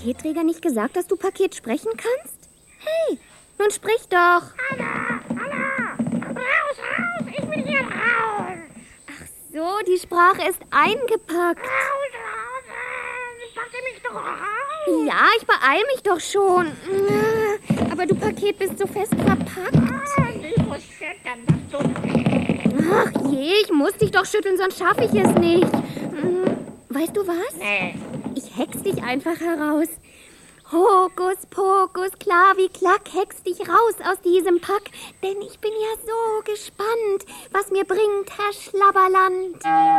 Paketträger nicht gesagt, dass du Paket sprechen kannst? Hey, nun sprich doch. Hallo, raus, ich will hier raus. Ach so, die Sprache ist eingepackt. Raus, packe mich doch raus. Ja, ich beeil mich doch schon. Aber du Paket bist so fest verpackt. Ich muss schütteln, das tut weh. Ach je, ich muss dich doch schütteln, sonst schaffe ich es nicht. Weißt du was? Nee. Ich hex dich einfach heraus. Hokus pokus, klar wie klack, hex dich raus aus diesem Pack. Denn ich bin ja so gespannt, was mir bringt, Herr Schlabberland.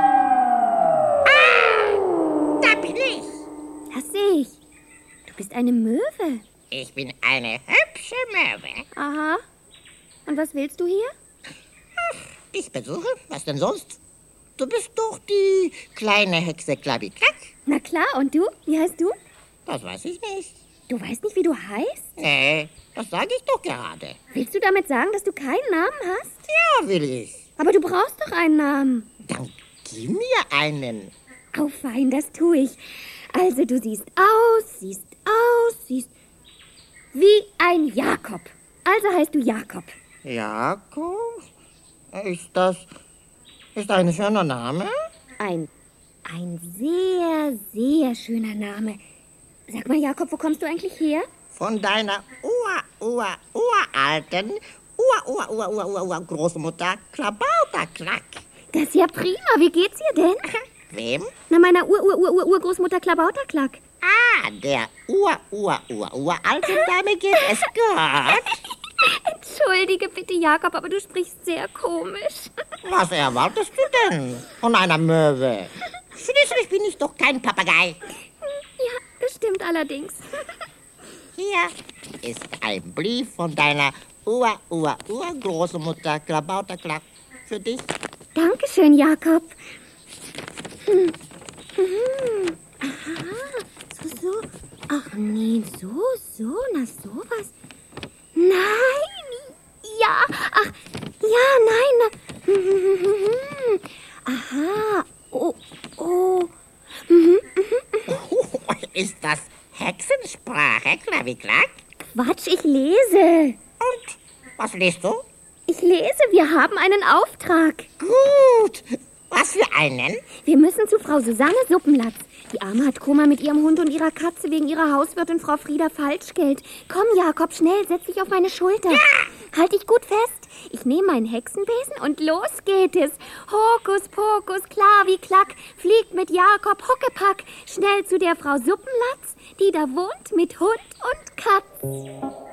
Da bin ich. Das sehe ich. Du bist eine Möwe. Ich bin eine hübsche Möwe. Aha. Und was willst du hier? Ich besuche, was denn sonst? Du bist doch die kleine Hexe Klabiklack. Na klar, und du? Wie heißt du? Das weiß ich nicht. Du weißt nicht, wie du heißt? Nee, das sage ich doch gerade. Willst du damit sagen, dass du keinen Namen hast? Ja, will ich. Aber du brauchst doch einen Namen. Dann gib mir einen. Oh, fein, das tue ich. Also, du siehst wie ein Jakob. Also heißt du Jakob. Jakob? Ist ein schöner Name? Ein sehr, sehr schöner Name. Sag mal, Jakob, wo kommst du eigentlich her? Von deiner uralten Großmutter Klabauterklack. Das ist ja prima. Wie geht's ihr denn? Wem? Na, meiner Urgroßmutter Klabauterklack. Ah, der uralten Dame geht es gut. Entschuldige bitte, Jakob, aber du sprichst sehr komisch. Was erwartest du denn von einer Möwe? Schließlich bin ich doch kein Papagei. Ja, das stimmt allerdings. Hier ist ein Brief von deiner Urgroßmutter Klabauterklack für dich. Dankeschön, Jakob. Aha, so. Ach nee, so, na sowas. Nein, ja, ach, ja, nein. Aha, oh. Ist das Hexensprache, Klaviklack? Quatsch, ich lese. Und, was liest du? Ich lese, wir haben einen Auftrag. Gut, was für einen? Wir müssen zu Frau Susanne Suppenlatz. Die Arme hat Koma mit ihrem Hund und ihrer Katze wegen ihrer Hauswirtin Frau Frieda Falschgeld. Komm, Jakob, schnell, setz dich auf meine Schulter. Ja. Halt dich gut fest. Ich nehme meinen Hexenbesen und los geht es. Hokus pokus, klar wie klack, fliegt mit Jakob Huckepack schnell zu der Frau Suppenlatz, die da wohnt mit Hund und Katz.